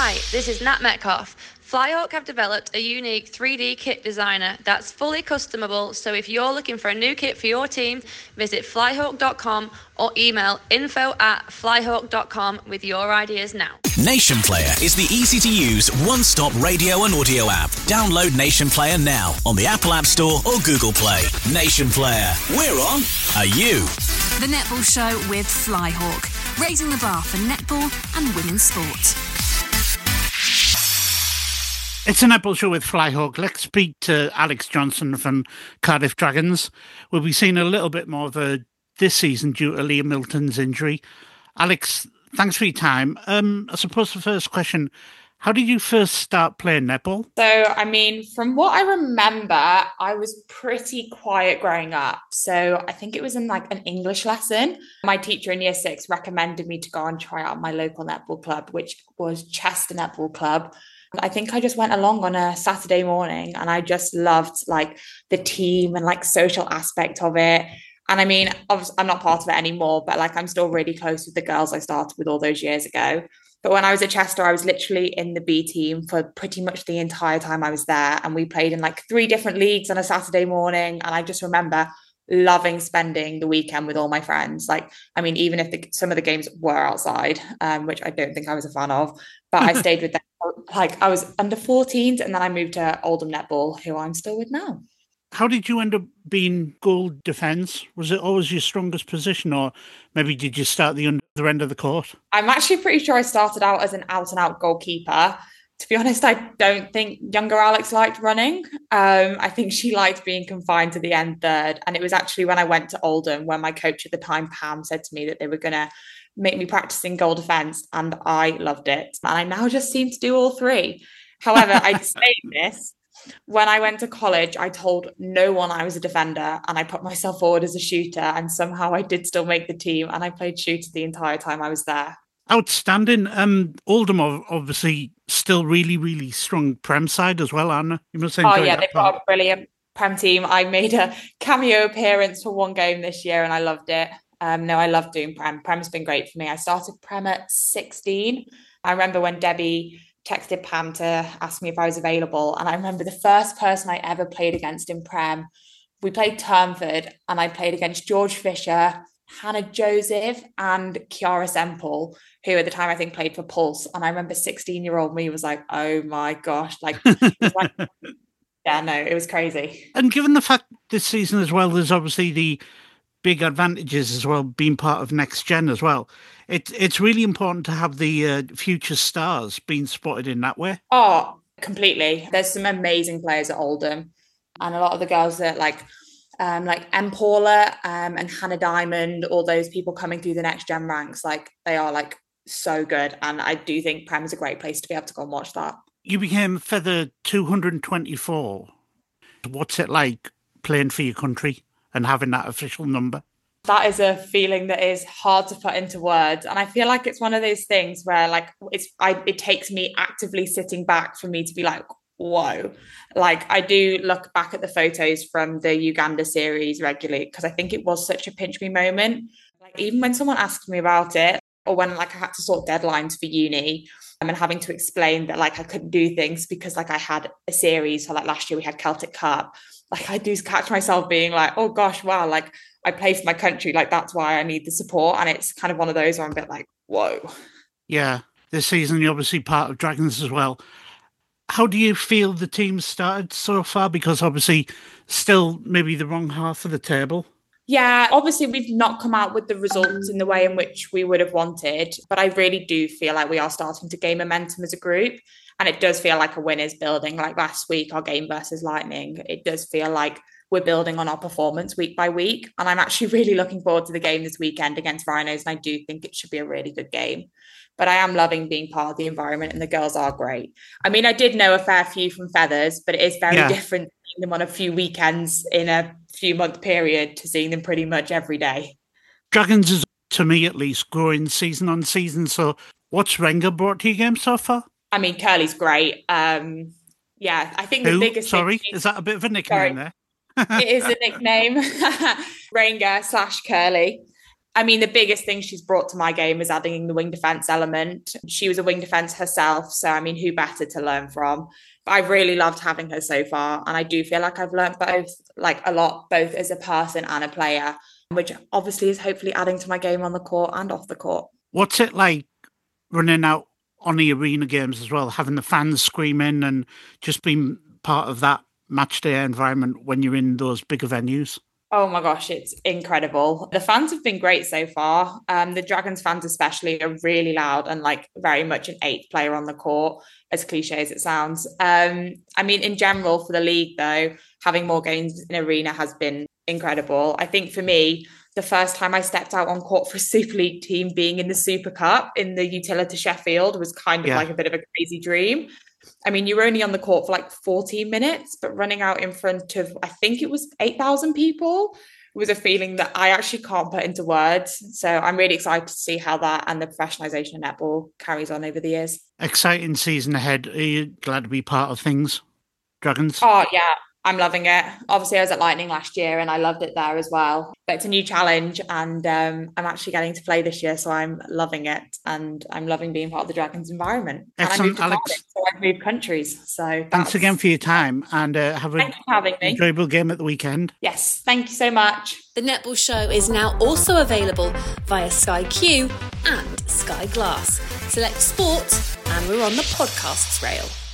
Hi, this is Nat Metcalf. Flyhawk have developed a unique 3D kit designer that's fully customable, so if you're looking for a new kit for your team, visit flyhawk.com or email info@flyhawk.com with your ideas now. Nation Player is the easy-to-use one-stop radio and audio app. Download Nation Player now on the Apple App Store or Google Play. Nation Player, we're on. Are you? The Netball Show with Flyhawk, raising the bar for netball and women's sport. It's a netball show with Flyhawk. Let's speak to Alex Johnson from Cardiff Dragons. We'll be seeing a little bit more of her this season due to Liam Milton's injury. Alex, thanks for your time. I suppose the first question, how did you first start playing netball? So, from what I remember, I was pretty quiet growing up. So I think it was in like an English lesson. My teacher in year 6 recommended me to go and try out my local netball club, which was Chester Netball Club. I think I just went along on a Saturday morning and I just loved like the team and like social aspect of it. And obviously I'm not part of it anymore, but like I'm still really close with the girls I started with all those years ago. But when I was at Chester, I was literally in the B team for pretty much the entire time I was there. And we played in like 3 different leagues on a Saturday morning. And I just remember loving spending the weekend with all my friends. Even if some of the games were outside, which I don't think I was a fan of, but I stayed with them. Like I was under 14s and then I moved to Oldham Netball, who I'm still with now. How did you end up being goal defence? Was it always your strongest position, or maybe did you start the other end of the court? I'm actually pretty sure I started out as an out-and-out goalkeeper. To be honest, I don't think younger Alex liked running. I think she liked being confined to the end third. And it was actually when I went to Oldham when my coach at the time, Pam, said to me that they were going to make me practicing goal defence, and I loved it. And I now just seem to do all 3. However, I say this, when I went to college, I told no one I was a defender and I put myself forward as a shooter, and somehow I did still make the team and I played shooter the entire time I was there. Outstanding. Oldham are obviously still really, really strong Prem side as well, aren't they? You must enjoy that. They've got a brilliant Prem team. I made a cameo appearance for 1 game this year and I loved it. I love doing Prem. Prem's been great for me. I started Prem at 16. I remember when Debbie texted Pam to ask me if I was available. And I remember the first person I ever played against in Prem, we played Turnford and I played against George Fisher, Hannah Joseph and Kiara Semple, who at the time I think played for Pulse. And I remember 16-year-old me was like, oh my gosh, it was crazy. And given the fact this season as well, there's obviously the big advantages as well, being part of Next Gen as well. It's really important to have the future stars being spotted in that way. Oh, completely. There's some amazing players at Oldham, and a lot of the girls that like M. Paula and Hannah Diamond, all those people coming through the Next Gen ranks, like they are like so good. And I do think Prem is a great place to be able to go and watch that. You became Feather 224. What's it like playing for your country and having that official number? That is a feeling that is hard to put into words. And I feel like it's one of those things where like it takes me actively sitting back for me to be like, whoa. Like I do look back at the photos from the Uganda series regularly because I think it was such a pinch me moment. Like even when someone asked me about it, or when like I had to sort deadlines for uni, and having to explain that like I couldn't do things because like I had a series. So like last year we had Celtic Cup. Like I do catch myself being like, oh gosh, wow, like I play for my country, like that's why I need the support. And it's kind of one of those where I'm a bit like, whoa. Yeah, this season you're obviously part of Dragons as well. How do you feel the team started so far? Because obviously still maybe the wrong half of the table. Yeah, obviously we've not come out with the results in the way in which we would have wanted, but I really do feel like we are starting to gain momentum as a group. And it does feel like a win is building. Like last week, our game versus Lightning, it does feel like we're building on our performance week by week. And I'm actually really looking forward to the game this weekend against Rhinos. And I do think it should be a really good game. But I am loving being part of the environment and the girls are great. I mean, I did know a fair few from Feathers, but it is very different seeing them on a few weekends in a few month period to seeing them pretty much every day. Dragons is, to me at least, growing season on season. So what's Renga brought to your game so far? I mean, Curly's great. I think the biggest Sorry, is that a bit of a nickname there? It is a nickname. Renga / Curly. I mean, the biggest thing she's brought to my game is adding the wing defence element. She was a wing defence herself, so I mean, who better to learn from? But I've really loved having her so far, and I do feel like I've learned both, like a lot, both as a person and a player, which obviously is hopefully adding to my game on the court and off the court. What's it like running out on the arena games as well, having the fans screaming and just being part of that match day environment when you're in those bigger venues? Oh my gosh, it's incredible. The fans have been great so far. The Dragons fans especially are really loud and like very much an eighth player on the court, as cliche as it sounds. I mean, in general for the league though, having more games in arena has been incredible. I think for me, the first time I stepped out on court for a Super League team being in the Super Cup in the Utilita Sheffield was kind of like a bit of a crazy dream. I mean, you were only on the court for like 14 minutes, but running out in front of, I think it was 8,000 people was a feeling that I actually can't put into words. So I'm really excited to see how that and the professionalisation of netball carries on over the years. Exciting season ahead. Are you glad to be part of things, Dragons? Oh, yeah. I'm loving it. Obviously, I was at Lightning last year and I loved it there as well. But it's a new challenge and I'm actually getting to play this year, so I'm loving it. And I'm loving being part of the Dragons environment. Excellent, and I moved to Cardiff, so I've moved countries. So thanks again for your time and have an enjoyable game at the weekend. Yes, thank you so much. The Netball Show is now also available via Sky Q and Sky Glass. Select sport and we're on the podcasts rail.